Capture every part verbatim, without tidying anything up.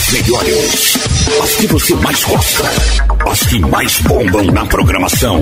As melhores, as que você mais gosta, as que mais bombam na programação.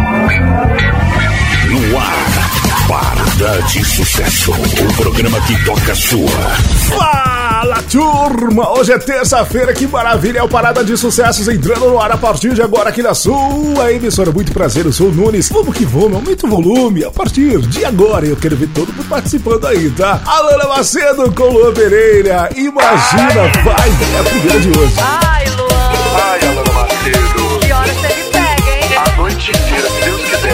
No ar, Parada de Sucesso, o programa que toca a sua. Fala, turma! Hoje é terça-feira, que maravilha! É o Parada de Sucessos entrando no ar a partir de agora aqui na sua emissora. Muito prazer, eu sou o Nunes. Vamos que vamos, aumenta o volume a partir de agora. Eu quero ver todo mundo participando aí, tá? Alana Macedo com Luan Pereira. Imagina, vai, é a primeira de hoje. Ai, Luan! Ai, Alana Macedo! Que hora você me pega, hein? A noite inteira, se Deus quiser.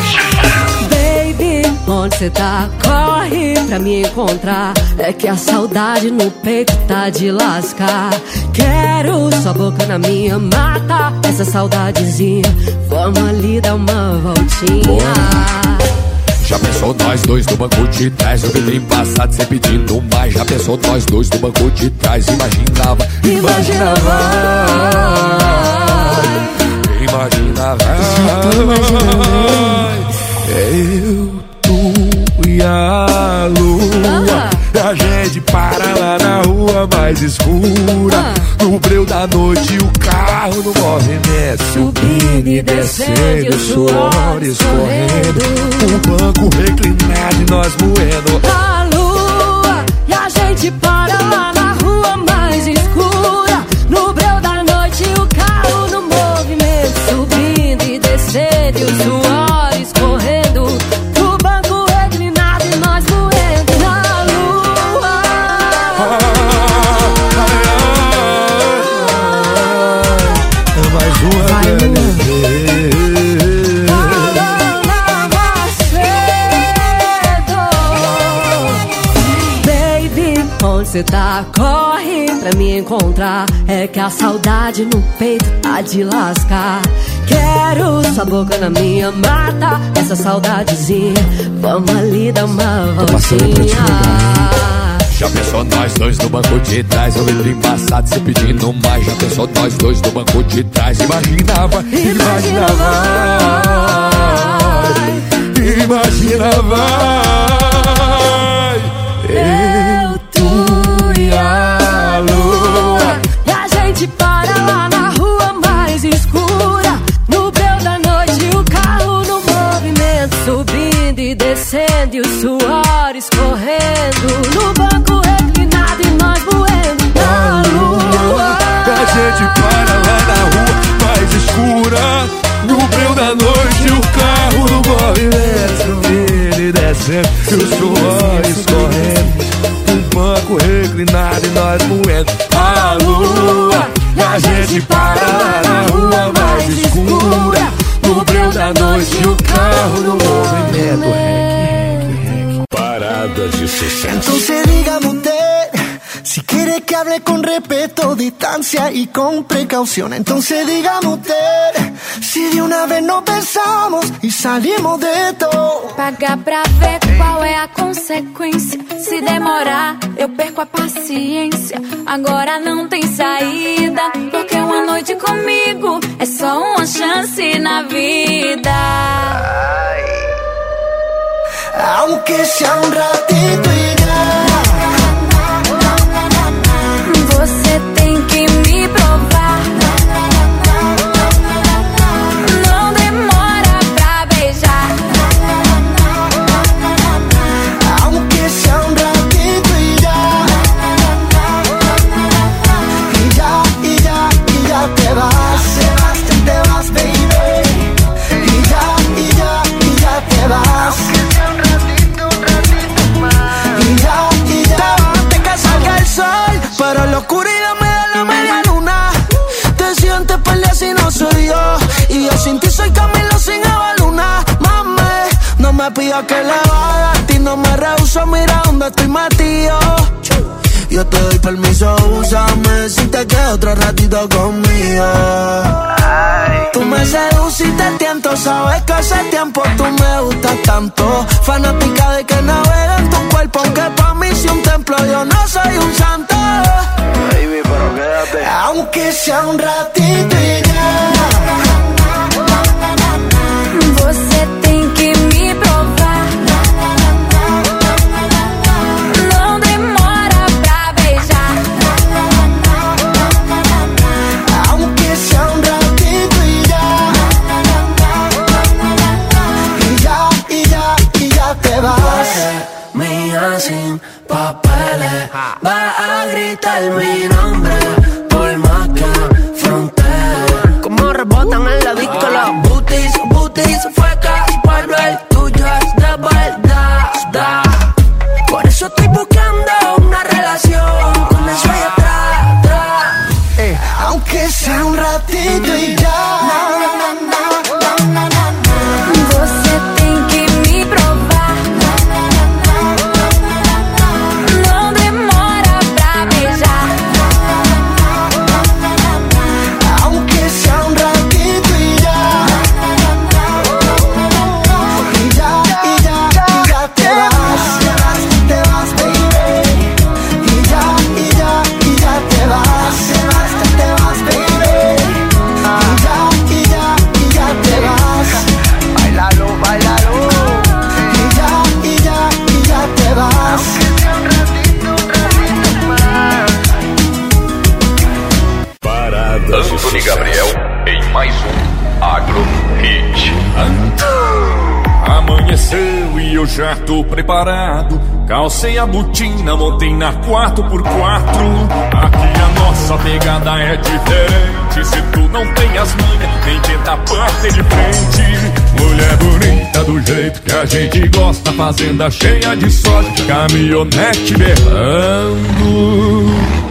Onde cê tá? Corre pra me encontrar. É que a saudade no peito tá de lascar. Quero sua boca na minha, mata essa saudadezinha. Vamos ali dar uma voltinha. Já pensou nós dois no banco de trás? Eu vi passado cê pedindo mais. Já pensou nós dois no banco de trás? Imaginava, imaginava, imaginava. Já tô imaginando. Eu, tu e a lua, a gente para lá na rua mais escura. No breu da noite o carro no movimento, subindo e descendo, o suor escorrendo. O banco reclinado e nós moendo a lua, e a gente para lá na rua mais escura. No breu da noite o carro no movimento, subindo e descendo, o suor escorrendo. O banco reclinado e nós moendo na lua. Mais uma vez. Alana Macedo. Baby, onde cê tá? Corre pra me encontrar. É que a saudade no peito tá de lascar. Quero sua boca na minha, mata essa saudadezinha. Vamos ali dar uma voltinha. Já pensou nós dois no banco de trás? Eu lembro embaçado cê pedindo mais. Já pensou nós dois no banco de trás? Imaginava, imaginava, imaginava. Eu, tu e a lua, e a gente para lá na rua mais escura. No breu da noite o carro no movimento, subindo e descendo, e o suor escorrendo. No banco reclinado e nós voando na lua. A gente para lá na rua mais escura. No breu da noite o carro no movimento, subindo e descendo, e o suor escorrendo. Um banco reclinado e nós moendo a lua. E a gente para lá na rua mais escura. No breu da noite o carro no movimento. Parada de Sucesso. Entonces dígame usted, si quiere que hable con respeto, distancia y con precaución. Entonces dígame usted, si de una vez nos besamos y salimos de todo. Pagar pra ver qual é a consequência. Se demorar, eu perco a paciência. Agora não tem saída, porque uma noite comigo é só uma chance na vida. Aunque sea un ratito y ya. Você tem que me provar. Não demora pra beijar. Aunque sea un ratito y ya. Y ya, y ya, y ya te vas. Te vas, baby. Y ya, y ya, y ya te vas. Y ya, y ya te que salga el sol, pero la oscuridad me da la media luna. Te sientes perder si no soy yo, y yo sin ti soy Camilo sin Evaluna. Mami, no me pidas que le vaya, a ti no me rehuso, mira dónde estoy metido. Yo te doy permiso, úsame si te quedas otro ratito conmigo. Tú me seduciste, tiento, sabes que hace tiempo tú me gustas tanto. Fanática de que navega en tu cuerpo, aunque pa' mí si un templo yo no soy un santo. Baby, pero quédate. Aunque sea un ratito y ya. Você tem que me provar. Não demora pra beijar. gritar mi nombre, por más que frontera. Como rebotan en la disco los booties, booties, fuecas, pero el tuyo es de verdad, da. Por eso estoy buscando una relación con eso allá atrás, atrás. Eh, aunque sea un ratito y ya. Você tem que me provar. Não demora pra beijar. Aunque sea un ratito y ya. Y ya, y ya, y ya te vas. Te vas, baby. Y ya, y ya, y ya te vas. Te vas, te vas, baby. Y ya, y ya, y ya te vas. Bailalo, bailalo. Y ya, y ya, y ya te vas. Paradas de Antony Gabriel em mais um Agro Hit. Amanheceu e eu já tô preparado. Calcei a botina, montei na quatro por quatro. Aqui a nossa pegada é diferente. Se tu não tem as manhas, nem tenta bater de frente. Mulher bonita do jeito que a gente gosta, fazenda cheia de soja, caminhonete berrando.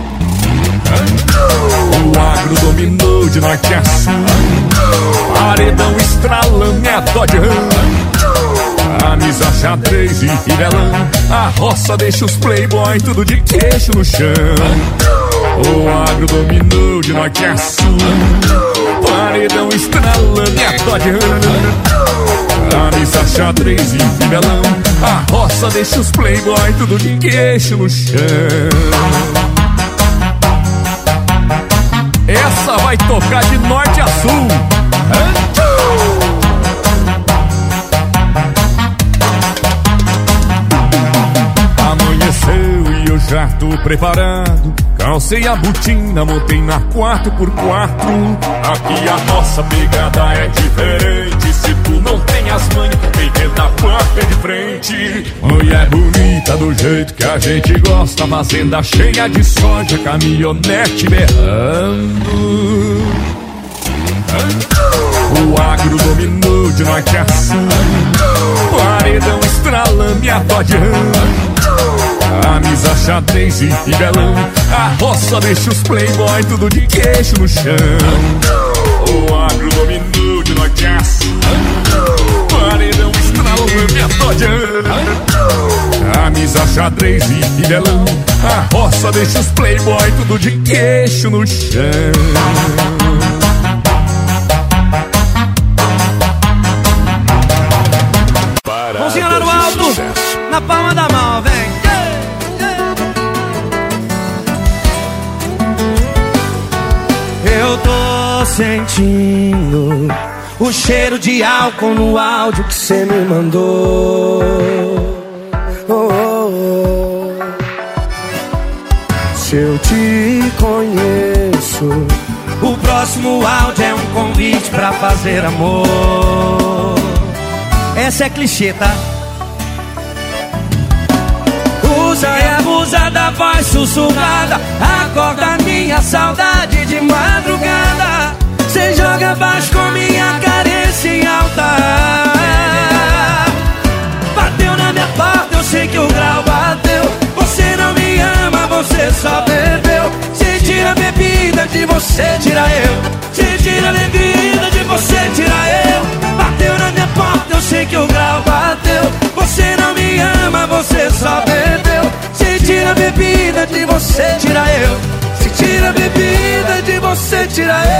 O agro dominou de norte a sul. Paredão estralando, é Dodge Ram. Camisa xadrez e fivelão. A roça deixa os playboy tudo de queixo no chão. O agro dominou de norte a sul. Paredão estralando, é Dodge Ram. Camisa xadrez e fivelão. A roça deixa os playboy tudo de queixo no chão. Essa vai tocar de norte a sul. Amanheceu e eu já tô preparado. Calcei a botina, montei na quatro por quatro. Aqui a nossa pegada é diferente. Se tu não tem as manhas, quem tenta bater de frente. Mulher bonita do jeito que a gente gosta, fazenda cheia de soja, caminhonete berrando. O agro dominou de norte a sul. Paredão estralando e a Dodge Ram. Camisa xadrez e fivelão. A roça deixa os playboy tudo de queixo no chão. O agro dominou de norte a sul. Paredão estralando e a Dodge Ram. Camisa xadrez e fivelão. A roça deixa os playboy tudo de queixo no chão. Mãozinha lá no alto, na palma da mão, vem. Eu tô sentindo o cheiro de álcool no áudio que cê me mandou. Oh, oh, oh. Se eu te conheço, o próximo áudio é um convite pra fazer amor. Essa é clichê, tá? Usa e abusa da voz sussurrada, acorda minha saudade de madrugada. Cê joga baixo com minha carência em alta. Bateu na minha porta, eu sei que o grau bateu. Você não me ama, você só bebeu. Se tira a bebida de você, tira eu. Se tira a bebida de você, tira eu. Bateu na minha porta, eu sei que o grau bateu. Você não me ama, você só bebeu. Se tira a bebida de você, tira eu. Se tira a bebida de você, tira eu.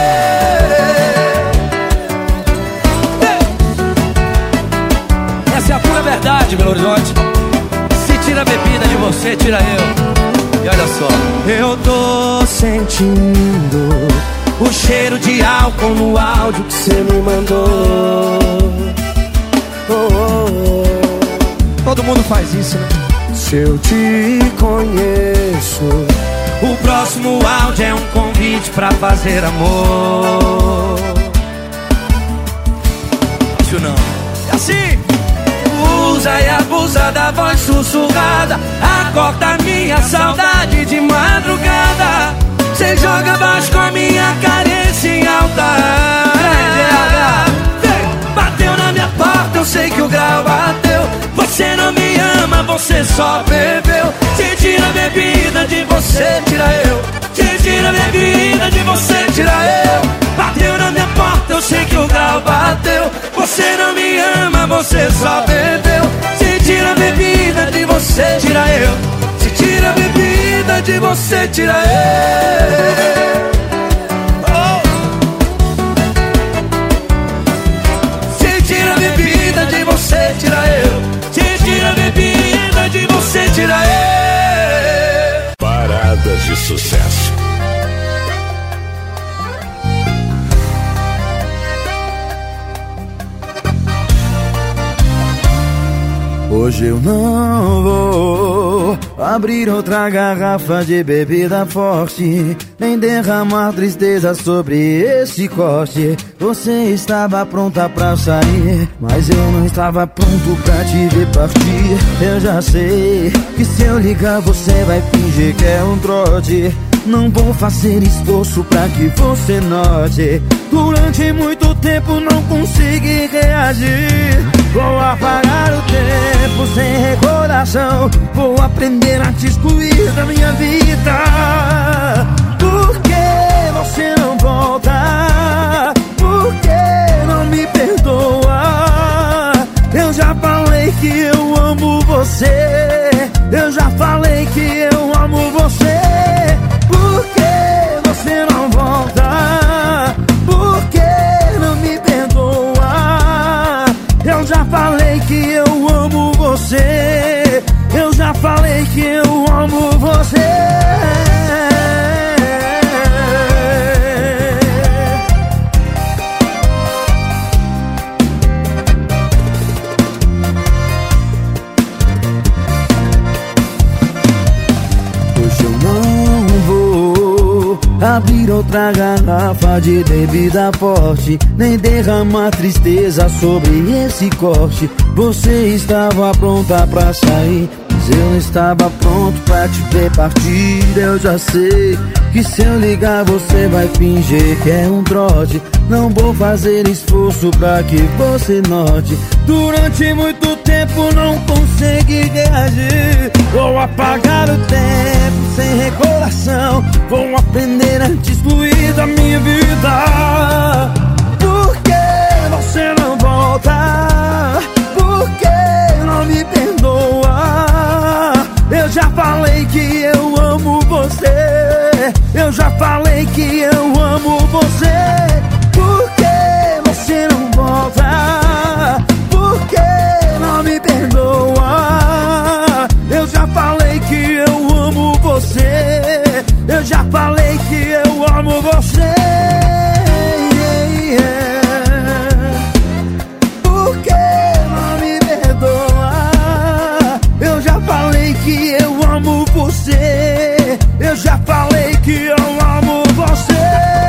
Essa é a pura verdade, Belo Horizonte. Se tira a bebida de você, tira eu. E olha só, eu tô sentindo o cheiro de álcool no áudio que cê me mandou. Oh, oh, oh. Todo mundo faz isso, né? Se eu te conheço, o próximo áudio é um convite pra fazer amor. Isso não. É assim. Usa e abusa abusa da voz sussurrada, acorda minha saudade de madrugada. Cê joga baixo com a minha carência em alta. Bateu na minha porta, eu sei que o grau bateu. Você não me ama, você só bebeu. Se tira a bebida de você, tira eu. Se tira a bebida de você, tira eu. Bateu na minha porta, eu sei que o grau bateu. Você não me ama, você só bebeu. Se tira a bebida de você, tira eu. Se tira a bebida de você, tira eu. De você tira eu, se tira a bebida de você tira eu. Paradas de sucesso. Hoje eu não vou abrir outra garrafa de bebida forte, nem derramar tristeza sobre esse corte. Você estava pronta pra sair, mas eu não estava pronto pra te ver partir. Eu já sei que se eu ligar você vai fingir que é um trote. Não vou fazer esforço pra que você note. Durante muito tempo não consegui reagir. Vou apagar o tempo sem recordação. Vou aprender a te excluir da minha vida. Por que você não volta? Por que não me perdoa? Eu já falei que eu amo você. Eu já falei que eu amo você. Por que você não volta? Por que não me perdoa? Eu já falei que eu amo você. Eu já falei que eu amo você. Hoje eu não vou abrir outra garrafa de bebida forte, nem derramar tristeza sobre esse corte. Você estava pronta pra sair, mas eu não estava pronto pra te ver partir. Eu já sei que se eu ligar você vai fingir que é um trote. Não vou fazer esforço pra que você note. Durante muito tempo não consegui reagir. Vou apagar o tempo sem recordação. Vou aprender a te excluir da minha vida. Por que você não volta? Por que não me perdoa? Eu já falei que eu amo você. Eu já falei que eu amo você. Por que você não volta? Por que não me perdoa? Eu já falei que eu amo você. Eu já falei que eu amo você. Por que não me perdoa? Eu já falei que eu amo você. Eu já falei que eu amo você.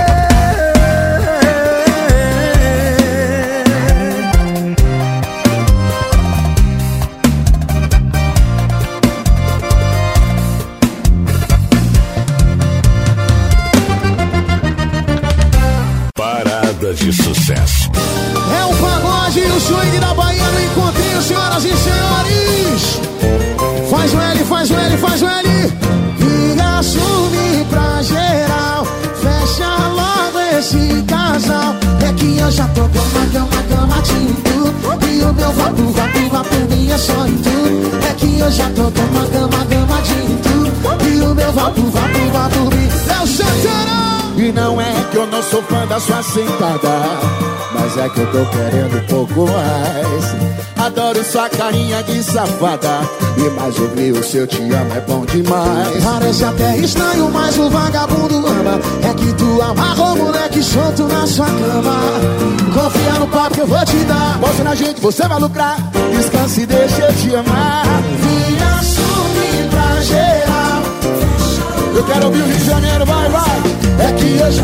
Paradas de sucesso. É o pagode e o swing da Bahia no encontrinho, senhoras e senhores. Faz o L, faz o L, faz o L. E assume pra geral. Fecha logo esse casal. É que eu já tô cama, cama, cama, tudo. E o meu vapo, vapo, vapo, minha só em tudo. É que eu já tô cama, cama, cama, tudo. E o meu vapo, vapo, vapo, minha Léo Santana. E não é que eu não sou fã da sua sentada, mas é que eu tô querendo um pouco mais. Adoro sua carinha de safada, e mais ouvir o seu te amo é bom demais. Parece até estranho, mas o vagabundo ama. É que tu amarrou moleque solto na sua cama. Confia no papo que eu vou te dar. Mostra na gente, você vai lucrar. Descanse e deixa eu te amar. Vim assumir pra geral. Eu quero ouvir o Rio de Janeiro, vai, vai. É que eu já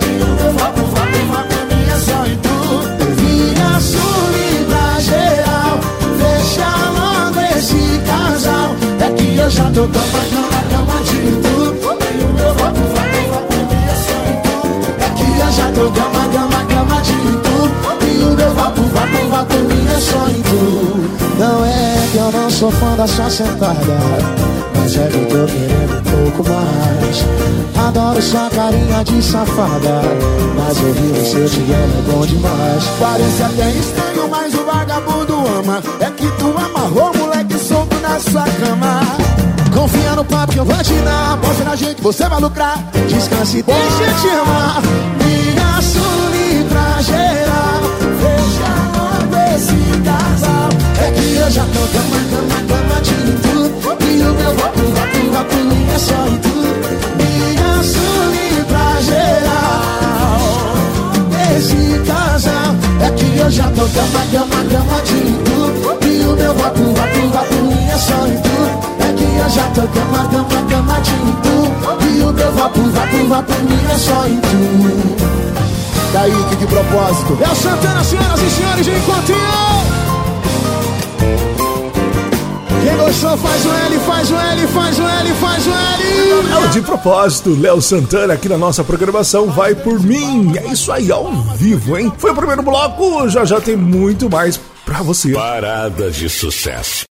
minha só em tudo. vim assumir pra geral. sou fã da sua sentada, mas é que eu tô querendo um pouco mais. Adoro sua carinha de safada, mas ouvir o seu te amo é bom demais. Parece até estranho, mas o vagabundo ama. É que tu amarrou, moleque solto na sua cama. Confia no papo que eu vou te dar, aposta na gente, você vai lucrar. Descanse e deixa eu te amar. Me assume pra geral, fecha logo esse casal. É que eu já tô cama, cama, cama de tudo. E o meu vapo, vapo, vapo é só em tudo. Me assume pra geral esse casal. É que eu já tô cama, cama, cama de tudo. E o meu vapo, vapo, vapo é só em tudo. É que eu já tô cama, cama, cama de tudo. E o meu vapo, vapo, vapo é só em tudo. Daí que de propósito é o Santana, senhoras e senhores, de encontrinho. Quem gostou faz o L, faz o L, faz o L, faz o L. É o De Propósito, Léo Santana aqui na nossa programação Vai Por Mim. É isso aí, ao vivo, hein? Foi o primeiro bloco, já já tem muito mais pra você. Parada de sucesso.